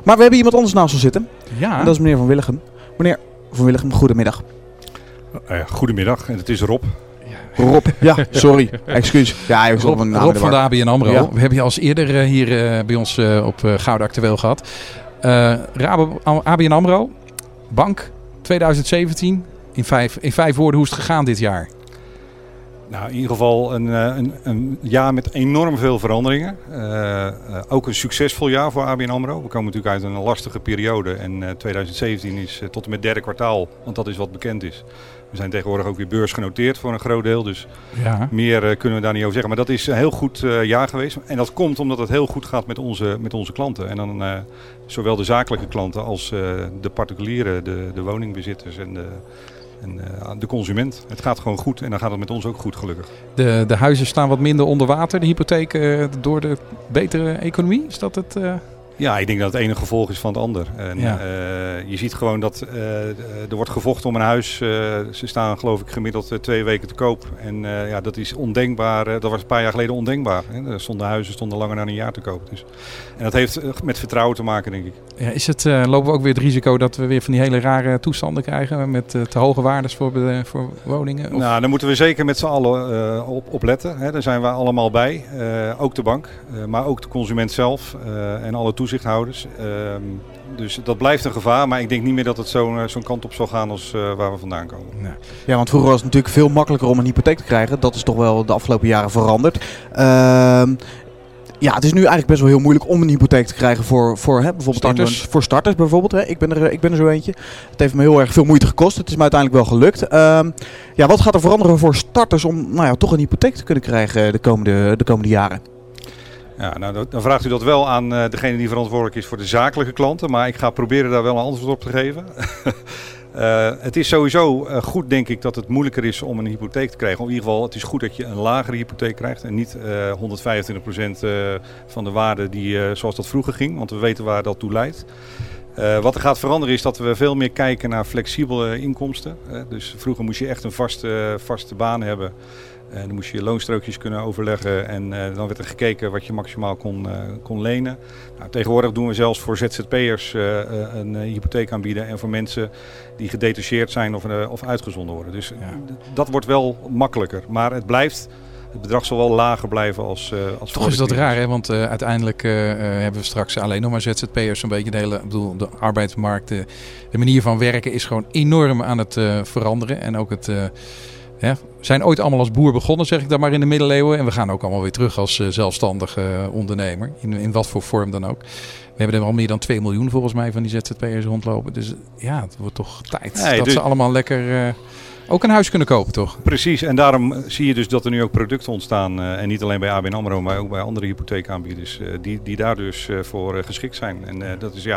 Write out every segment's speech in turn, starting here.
Maar we hebben iemand anders naast ons zitten. Ja. En dat is meneer Van Willichem. Meneer Van Willichem, goedemiddag. Goedemiddag, en het is Rob. Rob, ja, sorry, excuus. Ja, Rob van de ABN AMRO. Ja. We hebben je als eerder hier bij ons op Gouden Actueel gehad. ABN AMRO, bank 2017. In vijf woorden, hoe is het gegaan dit jaar? Nou, in ieder geval een jaar met enorm veel veranderingen. Ook een succesvol jaar voor ABN AMRO. We komen natuurlijk uit een lastige periode. En 2017 is tot en met derde kwartaal, want dat is wat bekend is. We zijn tegenwoordig ook weer beursgenoteerd voor een groot deel. Dus meer kunnen we daar niet over zeggen. Maar dat is een heel goed jaar geweest. En dat komt omdat het heel goed gaat met onze klanten. En dan zowel de zakelijke klanten als de particulieren, de woningbezitters en de consument. Het gaat gewoon goed en dan gaat het met ons ook goed, gelukkig. De huizen staan wat minder onder water, de hypotheek, door de betere economie? Is dat het? Ja, ik denk dat het ene gevolg is van het ander. En, je ziet gewoon dat er wordt gevochten om een huis. Ze staan geloof ik gemiddeld 2 weken te koop. En dat is ondenkbaar. Dat was een paar jaar geleden ondenkbaar. Hè. Huizen stonden langer dan een jaar te koop. Dus. En dat heeft met vertrouwen te maken, denk ik. Ja, lopen we ook weer het risico dat we weer van die hele rare toestanden krijgen met te hoge waardes voor woningen? Of? Nou, daar moeten we zeker met z'n allen op letten. Hè. Daar zijn we allemaal bij. Ook de bank, maar ook de consument zelf en alle toezichthouders. Dus dat blijft een gevaar, maar ik denk niet meer dat het zo'n kant op zal gaan als waar we vandaan komen. Ja, want vroeger was het natuurlijk veel makkelijker om een hypotheek te krijgen. Dat is toch wel de afgelopen jaren veranderd. Ja, het is nu eigenlijk best wel heel moeilijk om een hypotheek te krijgen voor bijvoorbeeld starters. Voor starters bijvoorbeeld. Hè. Ik ben er zo eentje. Het heeft me heel erg veel moeite gekost. Het is me uiteindelijk wel gelukt. Wat gaat er veranderen voor starters om toch een hypotheek te kunnen krijgen de komende jaren? Ja, nou, dan vraagt u dat wel aan degene die verantwoordelijk is voor de zakelijke klanten. Maar ik ga proberen daar wel een antwoord op te geven. Het is sowieso goed, denk ik, dat het moeilijker is om een hypotheek te krijgen. In ieder geval, het is goed dat je een lagere hypotheek krijgt. En niet 125% van de waarde zoals dat vroeger ging. Want we weten waar dat toe leidt. Wat er gaat veranderen is dat we veel meer kijken naar flexibele inkomsten. Dus vroeger moest je echt een vaste baan hebben. Dan moest je loonstrookjes kunnen overleggen en dan werd er gekeken wat je maximaal kon lenen. Nou, tegenwoordig doen we zelfs voor ZZP'ers een hypotheek aanbieden en voor mensen die gedetacheerd zijn of uitgezonden worden. Dus dat wordt wel makkelijker, maar het bedrag zal wel lager blijven als toch is dat raar, hè? Want uiteindelijk hebben we straks alleen nog maar ZZP'ers. Zo'n beetje de arbeidsmarkt, de manier van werken is gewoon enorm aan het veranderen. En ook we zijn ooit allemaal als boer begonnen, zeg ik dan maar, in de middeleeuwen. En we gaan ook allemaal weer terug als zelfstandige ondernemer. In wat voor vorm dan ook. We hebben er al meer dan 2 miljoen volgens mij van die ZZP'ers rondlopen. Dus het wordt toch tijd dat ze allemaal lekker ook een huis kunnen kopen, toch? Precies, en daarom zie je dus dat er nu ook producten ontstaan. En niet alleen bij ABN AMRO, maar ook bij andere hypotheekaanbieders. Die daar dus voor geschikt zijn. En dat is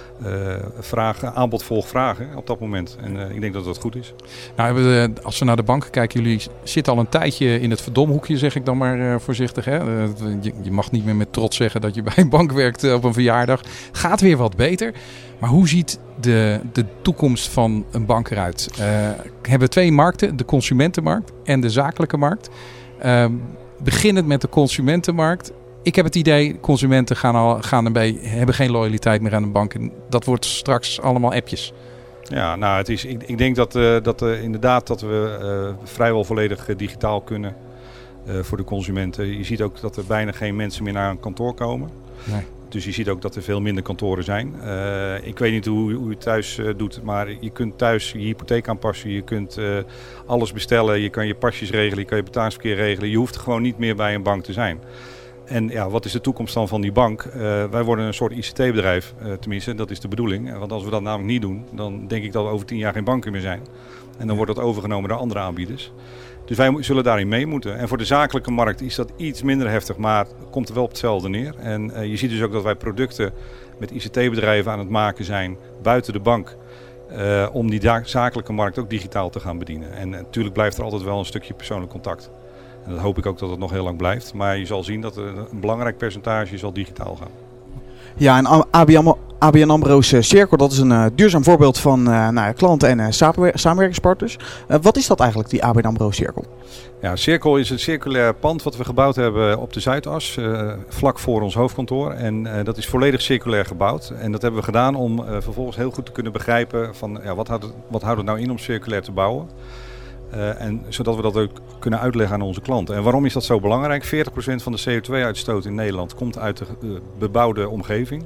aanbod volgt vragen op dat moment. En ik denk dat dat goed is. Nou, als we naar de banken kijken, jullie zitten al een tijdje in het verdomhoekje, zeg ik dan maar voorzichtig. Hè? Je mag niet meer met trots zeggen dat je bij een bank werkt op een verjaardag. Gaat weer wat beter. Maar hoe ziet de toekomst van een bank eruit? We hebben 2 markten, de consumentenmarkt en de zakelijke markt. Beginnend met de consumentenmarkt. Ik heb het idee, consumenten hebben geen loyaliteit meer aan een bank. En dat wordt straks allemaal appjes. Ja, nou, ik denk dat inderdaad dat we vrijwel volledig digitaal kunnen voor de consumenten. Je ziet ook dat er bijna geen mensen meer naar een kantoor komen. Nee. Dus je ziet ook dat er veel minder kantoren zijn. Ik weet niet hoe je het thuis doet, maar je kunt thuis je hypotheek aanpassen. Je kunt alles bestellen, je kan je pasjes regelen, je kan je betalingsverkeer regelen. Je hoeft gewoon niet meer bij een bank te zijn. En wat is de toekomst dan van die bank? Wij worden een soort ICT-bedrijf, tenminste, dat is de bedoeling. Want als we dat namelijk niet doen, dan denk ik dat we over 10 jaar geen banken meer zijn. En dan wordt dat overgenomen door andere aanbieders. Dus wij zullen daarin mee moeten. En voor de zakelijke markt is dat iets minder heftig, maar komt er wel op hetzelfde neer. En je ziet dus ook dat wij producten met ICT-bedrijven aan het maken zijn buiten de bank. Om die zakelijke markt ook digitaal te gaan bedienen. En natuurlijk blijft er altijd wel een stukje persoonlijk contact. En dat hoop ik ook dat het nog heel lang blijft. Maar je zal zien dat een belangrijk percentage zal digitaal gaan. Ja, en ABN AMRO's Cirkel, dat is een duurzaam voorbeeld van klanten en samenwerkingspartners. Wat is dat eigenlijk, die ABN AMRO Cirkel? Ja, Cirkel is een circulair pand wat we gebouwd hebben op de Zuidas, vlak voor ons hoofdkantoor. En dat is volledig circulair gebouwd. En dat hebben we gedaan om vervolgens heel goed te kunnen begrijpen van wat houdt het nou in om circulair te bouwen. En zodat we dat ook kunnen uitleggen aan onze klanten. En waarom is dat zo belangrijk? 40% van de CO2-uitstoot in Nederland komt uit de bebouwde omgeving.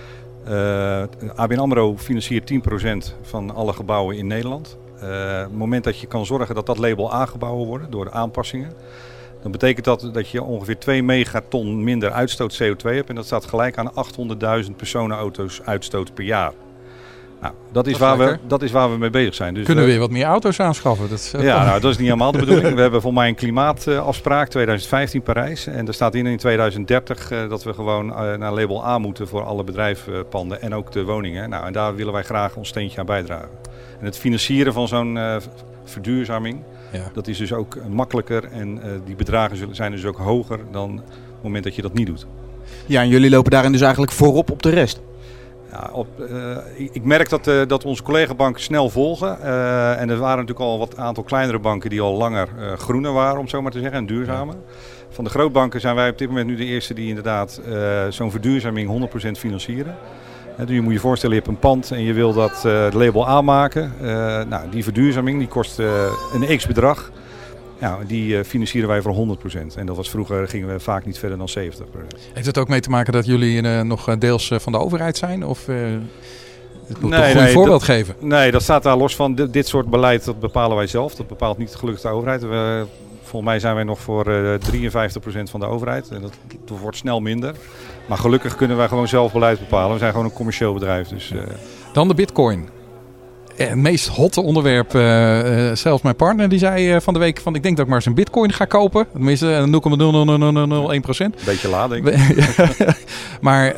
ABN AMRO financiert 10% van alle gebouwen in Nederland. Op het moment dat je kan zorgen dat dat label A gebouwen worden door de aanpassingen, dan betekent dat je ongeveer 2 megaton minder uitstoot CO2 hebt. En dat staat gelijk aan 800.000 personenauto's uitstoot per jaar. Nou, dat is waar we mee bezig zijn. Dus kunnen we weer wat meer auto's aanschaffen? Dat is niet helemaal de bedoeling. We hebben volgens mij een klimaatafspraak 2015 Parijs. En er staat in 2030 dat we gewoon naar label A moeten voor alle bedrijfspanden en ook de woningen. Nou, en daar willen wij graag ons steentje aan bijdragen. En het financieren van zo'n verduurzaming, dat is dus ook makkelijker. En die bedragen zijn dus ook hoger dan op het moment dat je dat niet doet. Ja, en jullie lopen daarin dus eigenlijk voorop op de rest. Ja, ik merk dat onze collega-banken snel volgen. En er waren natuurlijk al wat aantal kleinere banken die al langer groener waren, om het zo maar te zeggen, en duurzamer. Van de grootbanken zijn wij op dit moment nu de eerste die inderdaad zo'n verduurzaming 100% financieren. Dus je moet je voorstellen, je hebt een pand en je wil dat label aanmaken. Die verduurzaming die kost een x bedrag. Ja, die financieren wij voor 100%. En dat was vroeger, gingen we vaak niet verder dan 70%. Heeft het ook mee te maken dat jullie nog deels van de overheid zijn? Of het moet toch een goed voorbeeld geven? Nee, dat staat daar los van. Dit soort beleid, dat bepalen wij zelf. Dat bepaalt niet gelukkig de overheid. Volgens mij zijn wij nog voor 53% van de overheid. En dat wordt snel minder. Maar gelukkig kunnen wij gewoon zelf beleid bepalen. We zijn gewoon een commercieel bedrijf. Dus, Dan de bitcoin. Het meest hotte onderwerp, zelfs mijn partner die zei van de week van ik denk dat ik maar eens een bitcoin ga kopen. Tenminste 0,00001%. Beetje laat denk ik. Maar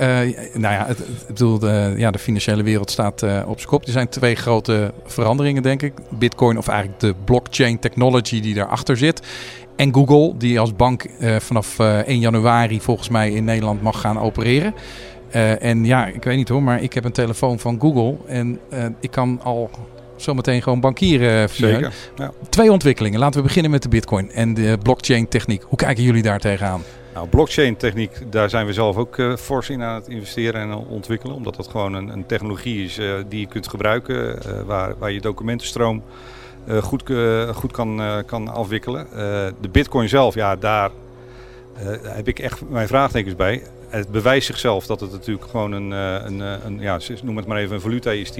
de financiële wereld staat op zijn kop. Er zijn 2 grote veranderingen denk ik. Bitcoin of eigenlijk de blockchain technology die daarachter zit. En Google die als bank vanaf 1 januari volgens mij in Nederland mag gaan opereren. Ik weet niet hoor, maar ik heb een telefoon van Google en ik kan al zometeen gewoon bankieren via. Zeker, ja. 2 ontwikkelingen. Laten we beginnen met de bitcoin en de blockchain techniek. Hoe kijken jullie daar tegenaan? Nou, blockchain techniek, daar zijn we zelf ook fors in aan het investeren en ontwikkelen. Omdat dat gewoon een technologie is die je kunt gebruiken, waar je documentenstroom goed kan afwikkelen. De bitcoin zelf, daar heb ik echt mijn vraagtekens bij. Het bewijst zichzelf dat het natuurlijk gewoon noem het maar even een valuta is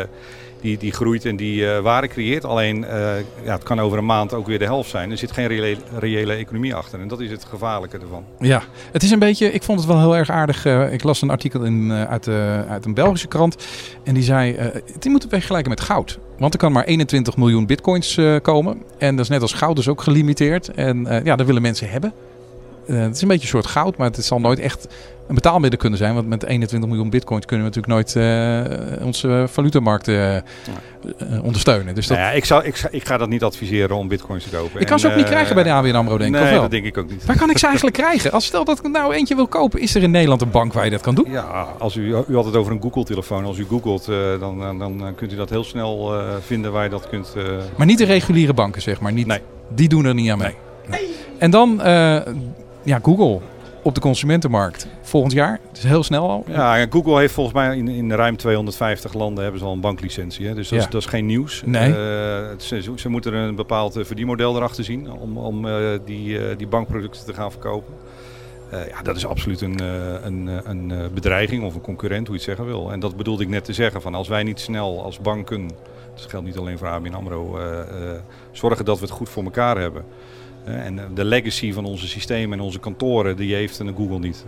die groeit en die waarde creëert. Alleen het kan over een maand ook weer de helft zijn. Er zit geen reële economie achter en dat is het gevaarlijke ervan. Ja, het is een beetje, ik vond het wel heel erg aardig. Ik las een artikel uit een Belgische krant en die zei, het moet vergelijken met goud. Want er kan maar 21 miljoen bitcoins komen en dat is net als goud dus ook gelimiteerd. En dat willen mensen hebben. Het is een beetje een soort goud, maar het zal nooit echt een betaalmiddel kunnen zijn. Want met 21 miljoen bitcoins kunnen we natuurlijk nooit onze valutamarkt ondersteunen. Dus ik ga dat niet adviseren om bitcoins te kopen. Ik kan ze ook niet krijgen bij de ABN AMRO, denk ik. Nee, of wel? Dat denk ik ook niet. Waar kan ik ze eigenlijk krijgen? Stel dat ik nou eentje wil kopen, is er in Nederland een bank waar je dat kan doen? Ja, als u had het over een Google-telefoon. Als u googelt, dan kunt u dat heel snel vinden waar je dat kunt... Maar niet de reguliere banken, zeg maar. Niet, nee. Die doen er niet aan mee. Nee. En dan... Google op de consumentenmarkt volgend jaar. Het is heel snel al. Ja, Google heeft volgens mij in ruim 250 landen hebben ze al een banklicentie. Hè? Dus dat is geen nieuws. Nee. Ze moeten een bepaald verdienmodel erachter zien om die bankproducten te gaan verkopen. Dat is absoluut een bedreiging of een concurrent, hoe je het zeggen wil. En dat bedoelde ik net te zeggen. Van als wij niet snel als banken, dat geldt niet alleen voor ABN AMRO, zorgen dat we het goed voor elkaar hebben. En de legacy van onze systemen en onze kantoren, die heeft een Google niet.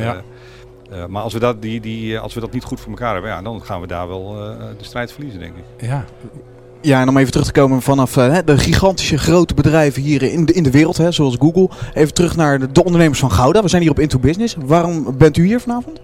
Maar als we dat niet goed voor elkaar hebben, dan gaan we daar wel de strijd verliezen, denk ik. Ja, en om even terug te komen vanaf de gigantische grote bedrijven hier in de wereld, zoals Google. Even terug naar de ondernemers van Gouda. We zijn hier op Into Business. Waarom bent u hier vanavond?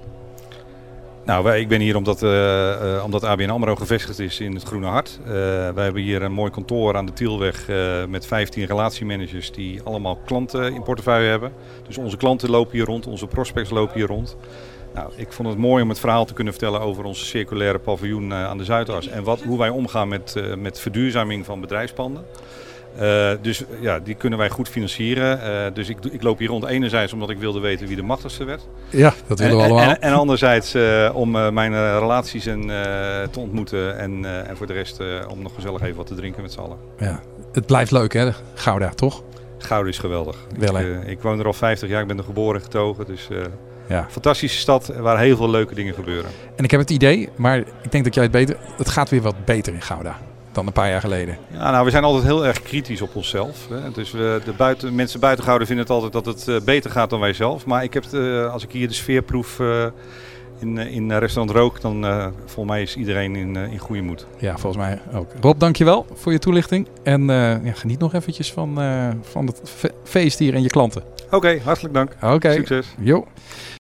Nou, ik ben hier omdat ABN AMRO gevestigd is in het Groene Hart. Wij hebben hier een mooi kantoor aan de Tielweg met 15 relatiemanagers die allemaal klanten in portefeuille hebben. Dus onze klanten lopen hier rond, onze prospects lopen hier rond. Nou, ik vond het mooi om het verhaal te kunnen vertellen over onze circulaire paviljoen aan de Zuidas. En hoe wij omgaan met verduurzaming van bedrijfspanden. Dus ja, die kunnen wij goed financieren. Dus ik loop hier rond enerzijds omdat ik wilde weten wie de machtigste werd. Ja, dat willen we allemaal. En anderzijds om mijn relaties te ontmoeten. En voor de rest om nog gezellig even wat te drinken met z'n allen. Ja, het blijft leuk hè, Gouda, toch? Gouda is geweldig. Wel, ik woon er al 50 jaar, ik ben er geboren en getogen. Dus ja. Fantastische stad waar heel veel leuke dingen gebeuren. En ik heb het idee, maar ik denk dat jij het beter... Het gaat weer wat beter in Gouda dan een paar jaar geleden. Ja, nou, we zijn altijd heel erg kritisch op onszelf. Hè. Dus mensen buiten Gouda vinden het altijd dat het beter gaat dan wij zelf. Maar ik heb als ik hier de sfeer proef in restaurant Rook, dan volgens mij is iedereen in goede moed. Ja, volgens mij ook. Rob, dankjewel voor je toelichting. En geniet nog eventjes van het feest hier en je klanten. Oké, hartelijk dank. Oké. Succes. Jo.